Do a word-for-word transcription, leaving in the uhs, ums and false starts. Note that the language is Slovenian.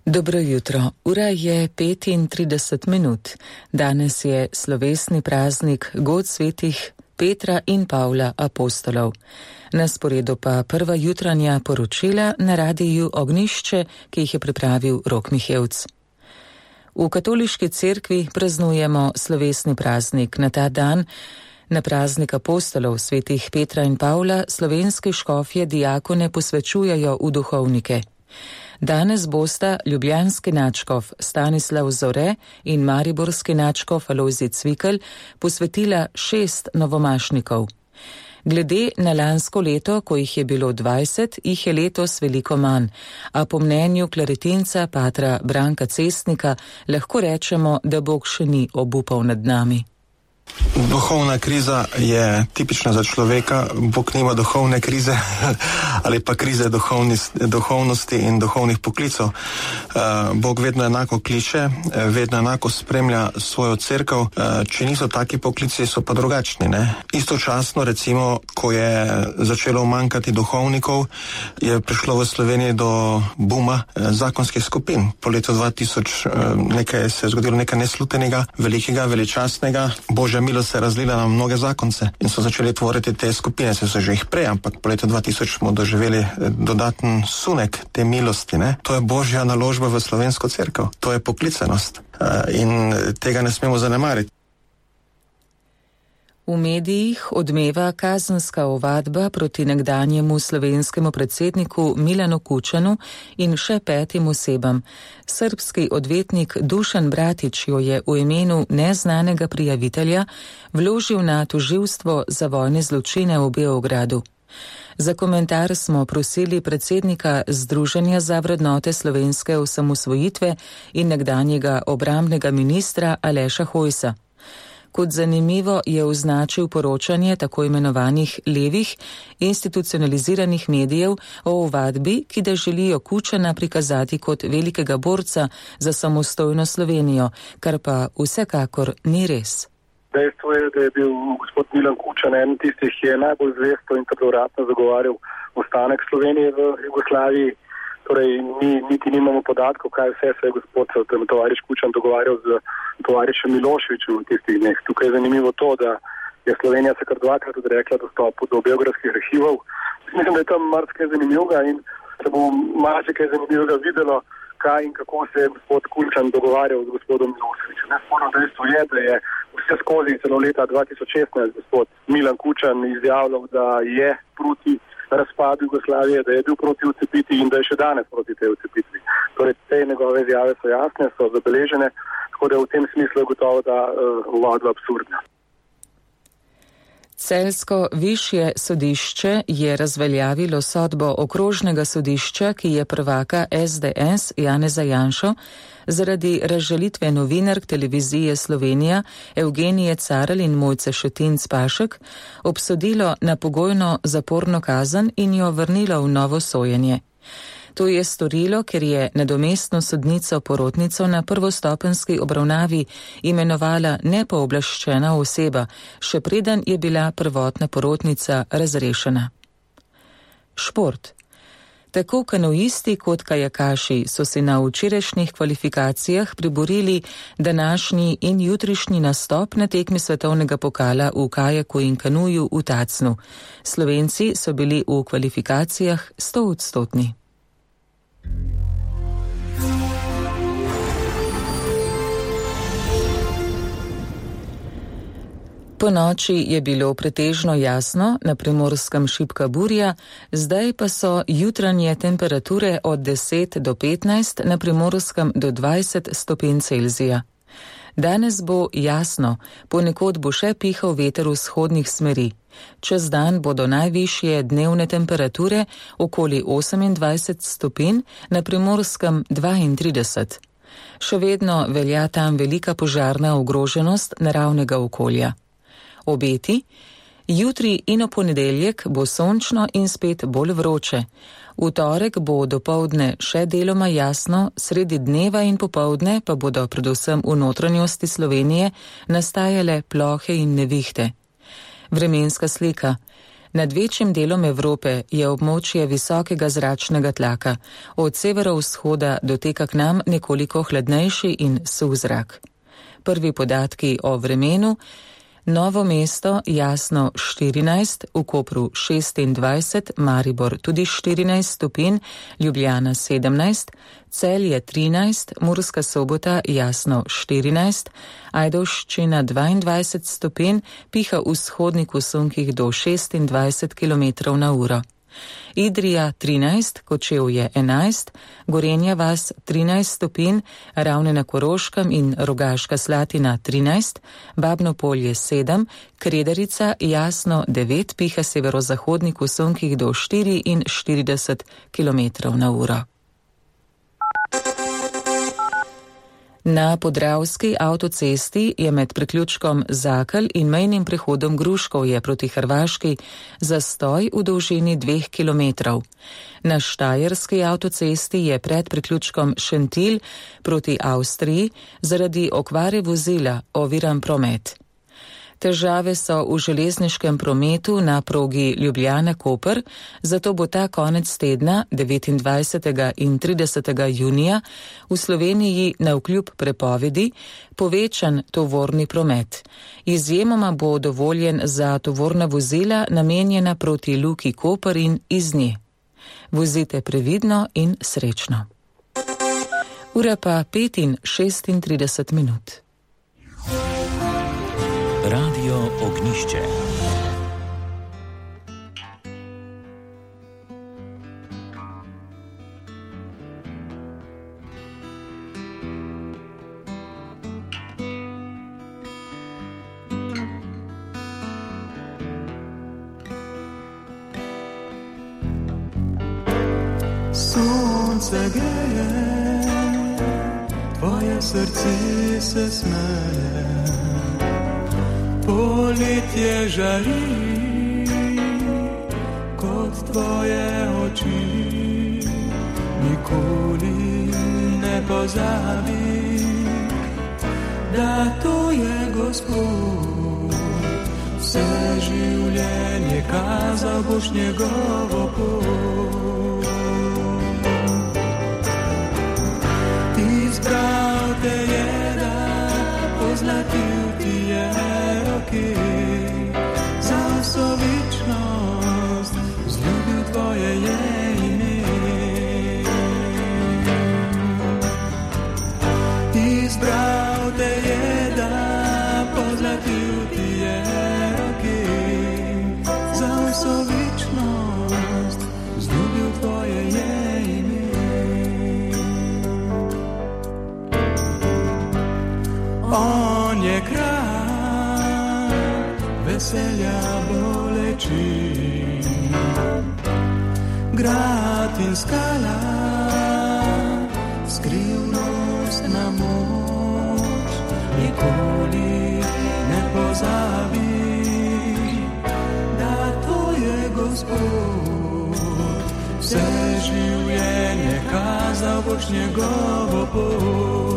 Dobro jutro, ura je petintrideset minut. Danes je slovesni praznik god svetih Petra in Pavla apostolov. Na sporedu pa prva jutranja poročila na radiju Ognjišče, ki jih je pripravil Rok Mihevc. V katoliški cerkvi praznujemo slovesni praznik. Na ta dan, na praznik apostolov svetih Petra in Pavla, slovenske škofje diakone posvečujejo v duhovnike. Danes bosta ljubljanski nadškof Stanislav Zore in mariborski nadškof Alojzij Cvikl posvetila šest novomašnikov. Glede na lansko leto, ko jih je bilo dvajset, jih je letos veliko manj, a po mnenju klaritinca patra Branka Cestnika lahko rečemo, da Bog še ni obupal nad nami. Duhovna kriza je tipična za človeka, Bog nima duhovne krize ali pa krize duhovnosti in duhovnih poklicov. Bog vedno enako kliče, vedno enako spremlja svojo cerkev, če niso taki poklici, so pa drugačni. Ne? Istočasno, recimo, ko je začelo manjkati duhovnikov, je prišlo v Sloveniji do buma zakonskih skupin. Po letu dva tisoč nekaj se je zgodilo nekaj neslutenega, velikega, veličastnega. Božja milost se je razlila na mnoge zakonce in so začeli tvoriti te skupine, se so že jih prej, ampak po letu dva tisoč smo doživeli dodaten sunek te milosti. Ne? To je Božja naložba v slovensko cerkev, to je poklicanost in tega ne smemo zanemariti. V medijih odmeva kazenska ovadba proti nekdanjemu slovenskemu predsedniku Milanu Kučanu in še petim osebam. Srbski odvetnik Dušan Bratić jo je v imenu neznanega prijavitelja vložil na tožilstvo za vojne zločine v Beogradu. Za komentar smo prosili predsednika Združenja za vrednote slovenske osamosvojitve in nekdanjega obrambnega ministra Aleša Hojsa. Kot zanimivo je označil poročanje tako imenovanih levih institucionaliziranih medijev o ovadbi, ki da želijo Kučana prikazati kot velikega borca za samostojno Slovenijo, kar pa vsekakor ni res. Dejstvo je, da je bil gospod Milan Kučan eden tistih, ki je najbolj zvesto in trdovratno zagovarjal ostanek Slovenije v Jugoslaviji. Torej, mi niti nimamo podatkov, kaj vse se je gospod tovariš Kučan dogovarjal z tovarišem Miloševićem v tistih dneh. Tukaj je zanimivo to, da je Slovenija se kar dvakrat odrekla dostopu do beogradskih arhivov. Mislim, da je tam marsikaj zanimivega in se bo marsikaj zanimivega videlo, kaj in kako se je gospod Kučan dogovarjal z gospodom Miloševićem. Nesporno dejstvo je, da je vse skozi celo leta dva tisoč šestnajst gospod Milan Kučan izjavljal, da je proti razpadu Jugoslavije, da je bil proti odcepitvi in da je še danes proti tej odcepitvi. Torej, te njegove izjave so jasne, so zabeležene, tako da v tem smislu je gotovo ta ovadba uh, absurdna. Celjsko višje sodišče je razveljavilo sodbo okrožnega sodišča, ki je prvaka es de es Janeza Janšo zaradi razžalitve novinark televizije Slovenija Evgenije Carl in Mojce Šetinc Pašek obsodilo na pogojno zaporno kazen in jo vrnilo v novo sojenje. To je storilo, ker je nadomestno sodnico porotnico na prvostopenski obravnavi imenovala nepooblaščena oseba, še preden je bila prvotna porotnica razrešena. Šport. Tako kanoisti kot kajakaši so si na včerajšnjih kvalifikacijah priborili današnji in jutrišnji nastop na tekmi svetovnega pokala v kajaku in kanuju v Tacnu. Slovenci so bili v kvalifikacijah stoodstotni. Po noči je bilo pretežno jasno, na Primorskem šibka burja, zdaj pa so jutranje temperature od deset do petnajst, na Primorskem do dvajset stopinj Celzija. Danes bo jasno, ponekod bo še pihal veter vzhodnih smeri. Čez dan bodo najvišje dnevne temperature okoli osemindvajset stopinj, na Primorskem dvaintrideset. Še vedno velja tam velika požarna ogroženost naravnega okolja. Obeti. Jutri in v ponedeljek bo sončno in spet bolj vroče. V torek bo dopoldne še deloma jasno, sredi dneva in popoldne pa bodo predvsem v notranjosti Slovenije nastajale plohe in nevihte. Vremenska slika. Nad večjim delom Evrope je območje visokega zračnega tlaka, od severovzhoda doteka k nam nekoliko hladnejši in suh zrak. Prvi podatki o vremenu: Novo mesto jasno štirinajst, v Kopru šestindvajset, Maribor tudi štirinajst stopinj, Ljubljana sedemnajst, Celje trinajst, Murska Sobota jasno štirinajst, Ajdovščina dvaindvajset stopinj, piha v vzhodniku sunkih do šestindvajset kilometrov na uro. Idrija trinajst, Kočevje enajst, Gorenja vas trinajst stopinj, Ravne na Koroškem in Rogaška Slatina trinajst, Babno Polje sedem, Kredarica jasno devet, piha severozahodnik v sunkih do štiriinštirideset kilometrov na uro. Na Podravski avtocesti je med priključkom Zakelj in mejnim prehodom Gruškovje proti Hrvaški zastoj v dolžini dveh kilometrov. Na Štajerski avtocesti je pred priključkom Šentilj proti Avstriji zaradi okvare vozila oviran promet. Težave so v železniškem prometu na progi Ljubljana-Koper, zato bo ta konec tedna devetindvajsetega in tridesetega junija v Sloveniji navkljub prepovedi povečan tovorni promet. Izjemoma bo dovoljen za tovorna vozila namenjena proti Luki Koper in iz nje. Vozite previdno in srečno. Ura pa pet in šestintrideset minut. Radio Ognišče. Sonce greje, tvoje srce se smeje. Poletje žari kot tvoje oči, nikoli ne pozabi, da to je Gospod. Vse življenje kazal boš njegovo pot. Izbral te je, da pozlatil ti je roki, za vso večnost vzljubil tvoje je ime. Izbral te je, da pozlatil ti je roki, za vso večnost vzljubil tvoje je ime. On je kralj veselja boleči, grad in skala, skrivnostna moč, nikoli ne pozabi, da to je Gospod. Vse življenje kazal boš njegovo pot.